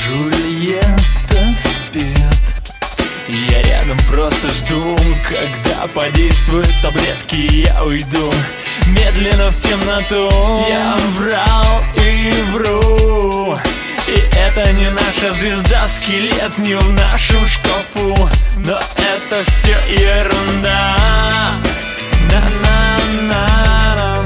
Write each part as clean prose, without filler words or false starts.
Джульетта спит, я рядом просто жду, когда подействуют таблетки, и я уйду медленно в темноту. Я врал и вру, и это не наша звезда, скелет не в нашем шкафу, но это все ерунда. На-на-на-на,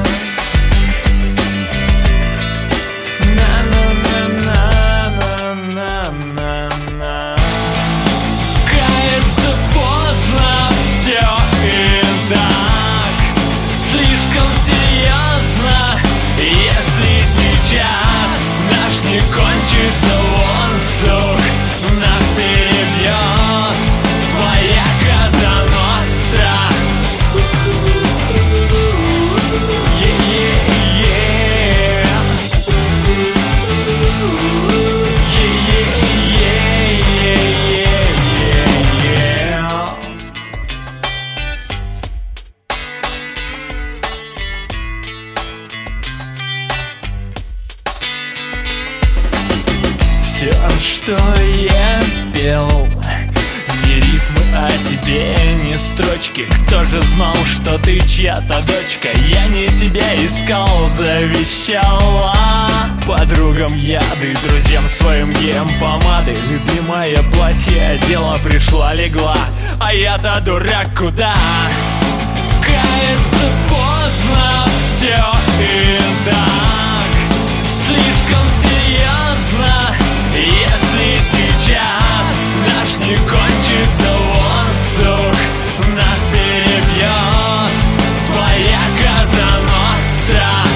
на-на-на-на-на-на. Кажется, поздно все и так, слишком серьезно, если сейчас наш не кончится воздух, нас перебьет твоя Коза Ностра. Все, что я пел, не рифмы о тебе, не строчки. Кто же знал, что ты чья-то дочка? Я не тебя искал, завещала подругам яды, друзьям своим ем помады. Любимое платье одела, пришла, легла, а я-то дурак куда? Кажется, поздно все и так, слишком серьезно, если сейчас наш не кончится воздух, нас перебьет твоя Коза Ностра.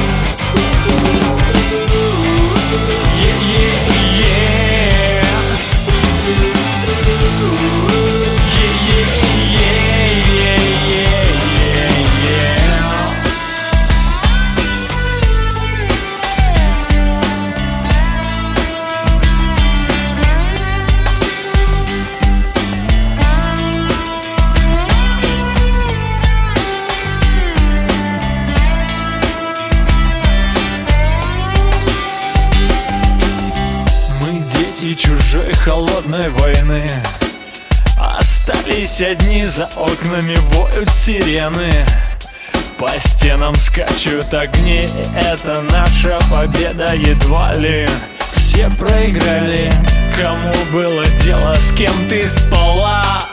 Чужой холодной войны, остались одни, за окнами воют сирены, по стенам скачут огни. Это наша победа едва ли. Все проиграли, кому было дело, с кем ты спала.